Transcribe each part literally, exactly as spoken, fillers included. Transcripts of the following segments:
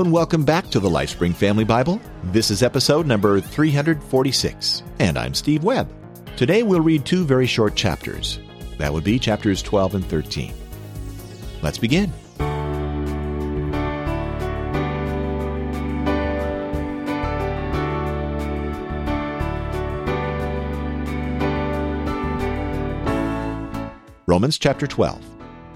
Hello and welcome back to the LifeSpring Family Bible. This is episode number three hundred forty-six, and I'm Steve Webb. Today we'll read two very short chapters. That would be chapters twelve and thirteen. Let's begin. Romans chapter twelve.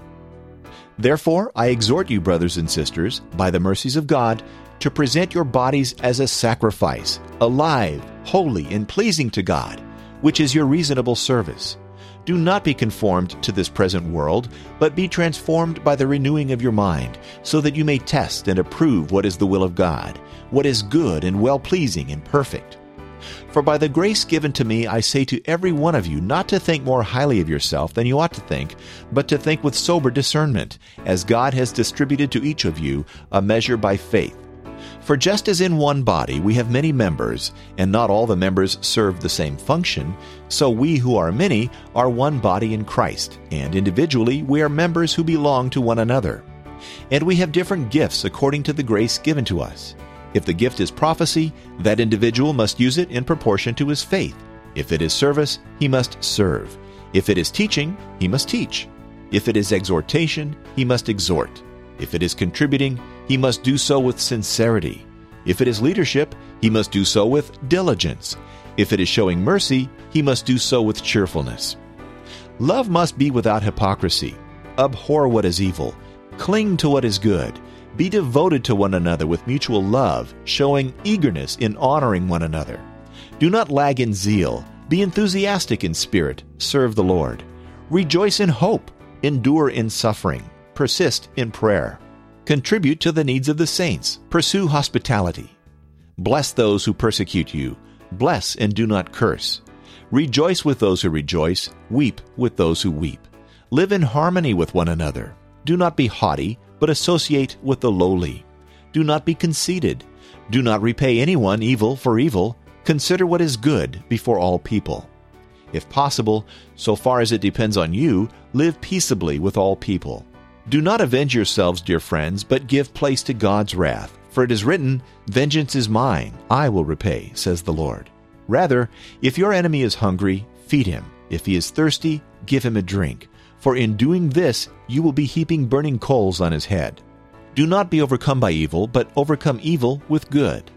Therefore, I exhort you, brothers and sisters, by the mercies of God, to present your bodies as a sacrifice, alive, holy, and pleasing to God, which is your reasonable service. Do not be conformed to this present world, but be transformed by the renewing of your mind, so that you may test and approve what is the will of God, what is good and well-pleasing and perfect. For by the grace given to me, I say to every one of you not to think more highly of yourself than you ought to think, but to think with sober discernment, as God has distributed to each of you a measure by faith. For just as in one body we have many members, and not all the members serve the same function, so we who are many are one body in Christ, and individually we are members who belong to one another. And we have different gifts according to the grace given to us. If the gift is prophecy, that individual must use it in proportion to his faith. If it is service, he must serve. If it is teaching, he must teach. If it is exhortation, he must exhort. If it is contributing, he must do so with sincerity. If it is leadership, he must do so with diligence. If it is showing mercy, he must do so with cheerfulness. Love must be without hypocrisy. Abhor what is evil. Cling to what is good. Be devoted to one another with mutual love, showing eagerness in honoring one another. Do not lag in zeal. Be enthusiastic in spirit. Serve the Lord. Rejoice in hope. Endure in suffering. Persist in prayer. Contribute to the needs of the saints. Pursue hospitality. Bless those who persecute you. Bless and do not curse. Rejoice with those who rejoice. Weep with those who weep. Live in harmony with one another. Do not be haughty, but associate with the lowly. Do not be conceited. Do not repay anyone evil for evil. Consider what is good before all people. If possible, so far as it depends on you, live peaceably with all people. Do not avenge yourselves, dear friends, but give place to God's wrath. For it is written, "Vengeance is mine, I will repay," says the Lord. Rather, if your enemy is hungry, feed him. If he is thirsty, give him a drink. For in doing this, you will be heaping burning coals on his head. Do not be overcome by evil, but overcome evil with good.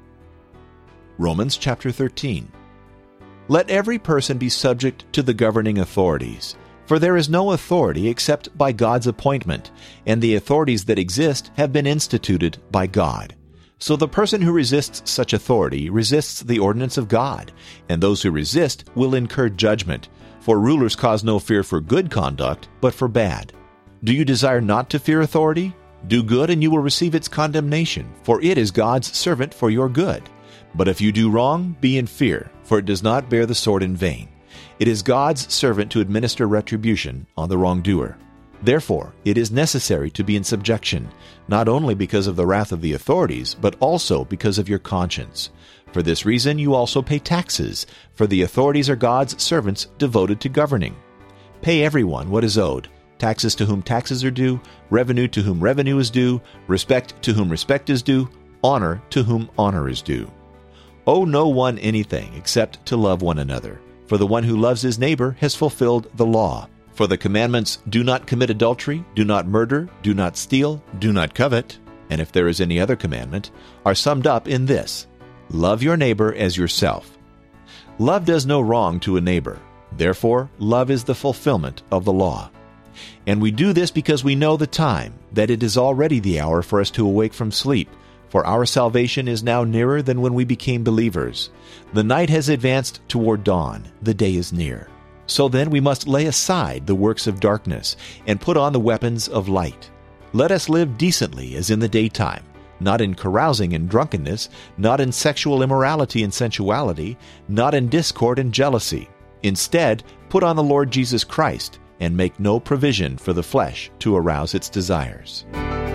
Romans chapter thirteen. Let every person be subject to the governing authorities, for there is no authority except by God's appointment, and the authorities that exist have been instituted by God. So the person who resists such authority resists the ordinance of God, and those who resist will incur judgment. For rulers cause no fear for good conduct, but for bad. Do you desire not to fear authority? Do good, and you will receive its condemnation, for it is God's servant for your good. But if you do wrong, be in fear, for it does not bear the sword in vain. It is God's servant to administer retribution on the wrongdoer. Therefore, it is necessary to be in subjection, not only because of the wrath of the authorities, but also because of your conscience. For this reason you also pay taxes, for the authorities are God's servants devoted to governing. Pay everyone what is owed, taxes to whom taxes are due, revenue to whom revenue is due, respect to whom respect is due, honor to whom honor is due. Owe no one anything except to love one another, for the one who loves his neighbor has fulfilled the law. For the commandments, do not commit adultery, do not murder, do not steal, do not covet, and if there is any other commandment, are summed up in this: love your neighbor as yourself. Love does no wrong to a neighbor. Therefore, love is the fulfillment of the law. And we do this because we know the time, that it is already the hour for us to awake from sleep, for our salvation is now nearer than when we became believers. The night has advanced toward dawn, the day is near. So then we must lay aside the works of darkness, and put on the weapons of light. Let us live decently as in the daytime, not in carousing and drunkenness, not in sexual immorality and sensuality, not in discord and jealousy. Instead, put on the Lord Jesus Christ, and make no provision for the flesh to arouse its desires.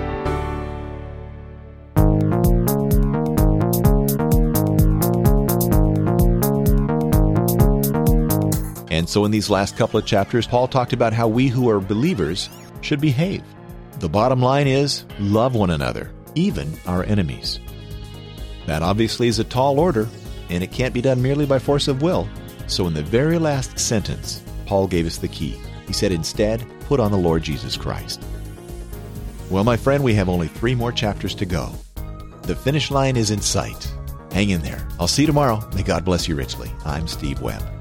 And so in these last couple of chapters, Paul talked about how we who are believers should behave. The bottom line is, love one another, even our enemies. That obviously is a tall order, and it can't be done merely by force of will. So in the very last sentence, Paul gave us the key. He said, instead, put on the Lord Jesus Christ. Well, my friend, we have only three more chapters to go. The finish line is in sight. Hang in there. I'll see you tomorrow. May God bless you richly. I'm Steve Webb.